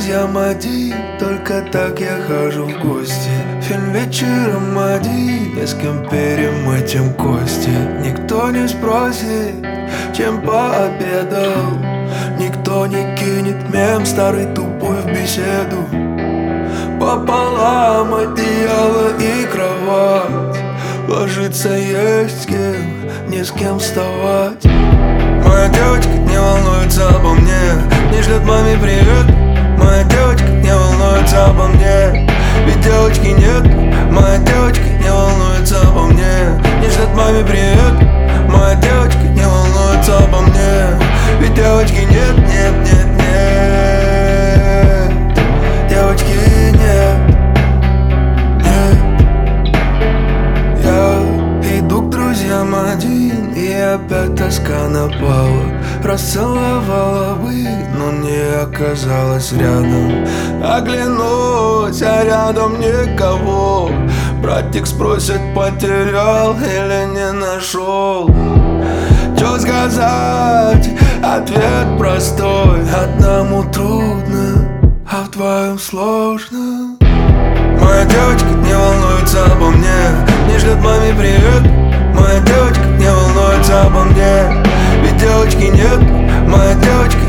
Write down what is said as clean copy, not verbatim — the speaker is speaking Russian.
друзьям один, только так я хожу в гости. Фильм вечером один, не с кем перемытим кости. Никто не спросит, чем пообедал. Никто не кинет мем старый тупой в беседу. Пополам одеяло и кровать, ложиться есть с кем, не с кем вставать. Моя девочка не волнуется обо мне, не шлет маме привет. Моя девочка не волнуется обо мне, ведь девочки нет. Моя девочка не волнуется обо мне, не шлет маме привет. Моя девочка не волнуется обо мне, ведь девочки нет, нет, нет, нет. Девочки нет, нет. Я иду к друзьям один, и опять тоска напала. Расцеловала бы, но не оказалась рядом. Оглянусь, а рядом никого. Братик спросит, потерял или не нашел. Чё сказать? Ответ простой. Одному трудно, а вдвоем сложно. Моя девочка не волнуется обо мне, не шлет маме привет. Моя девочка не волнуется обо мне, ведь девочки нет. Моя девочка